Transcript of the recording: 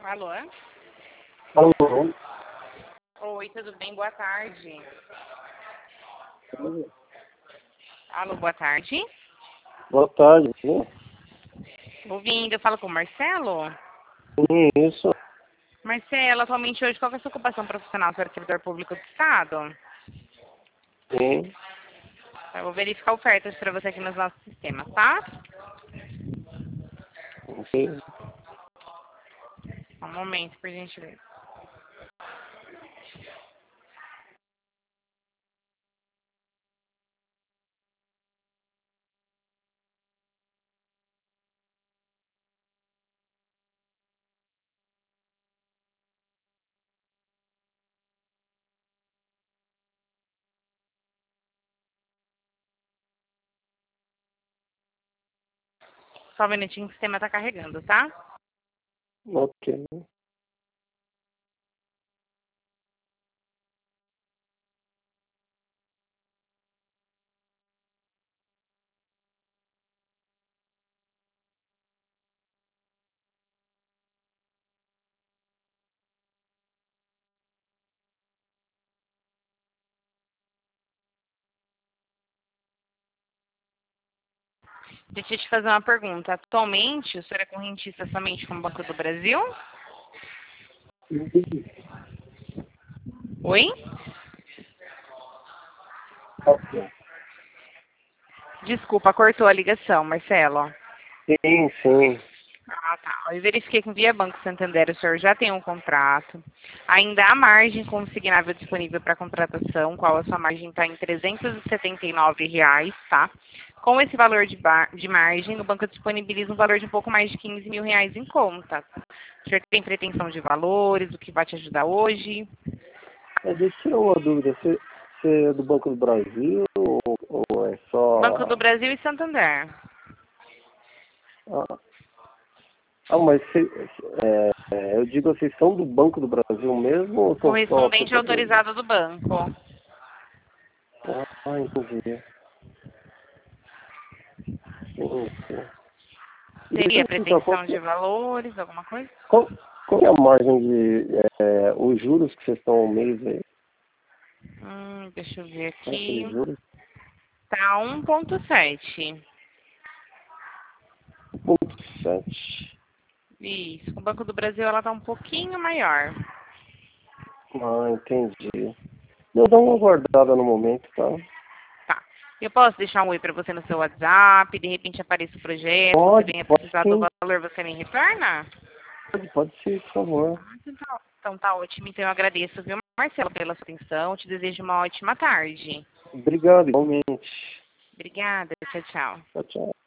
Alô? Alô? Oi, tudo bem? Boa tarde. Alô, boa tarde. Boa tarde. Sim, Ouvindo, eu falo com o Marcelo. isso. Marcelo, atualmente hoje, qual é a sua ocupação profissional? Você é servidor público do Estado? Sim. Eu vou verificar ofertas para você aqui nos nossos sistemas, tá? Sim. Um momento, por gentileza. Só um minutinho que o sistema está carregando, tá? Ok. Deixa eu te fazer uma pergunta. Atualmente, o senhor é correntista somente com o Banco do Brasil? Oi? Ok. Desculpa, cortou a ligação, Marcelo. Sim, sim. Ah, tá. Eu verifiquei que via Banco Santander o senhor já tem um contrato. Ainda há margem consignável disponível para contratação, qual a sua margem está em R$ 379, tá? Com esse valor de margem, o banco disponibiliza um valor de um pouco mais de R$ 15.000 em conta. O senhor tem pretensão de valores, o que vai te ajudar hoje? Deixa eu tirar uma dúvida. Você é do Banco do Brasil ou é Banco do só... Brasil e Santander. Ah, mas eu digo, vocês são do Banco do Brasil mesmo ou são só Correspondente prestadores? autorizado do banco. Entendi. Sim, sim. E deixa Teria eu perguntar, pretensão de valores, alguma coisa? qual é a margem de os juros que vocês estão ao mês aí? Deixa eu ver Taxa de aqui. juros? Tá 1,7. 1,7. Isso. O Banco do Brasil ela tá um pouquinho maior. Entendi. Eu dou uma guardada no momento, tá? Tá. Eu posso deixar um oi para você no seu WhatsApp, de repente apareça o projeto, você Pode, venha pode precisar do sim. valor, você me retorna? Pode sim, por favor. Então tá ótimo. Então eu agradeço, viu, Marcelo, pela sua atenção. Te desejo uma ótima tarde. Obrigado, igualmente. Obrigada. Tchau, tchau. Tchau, tchau.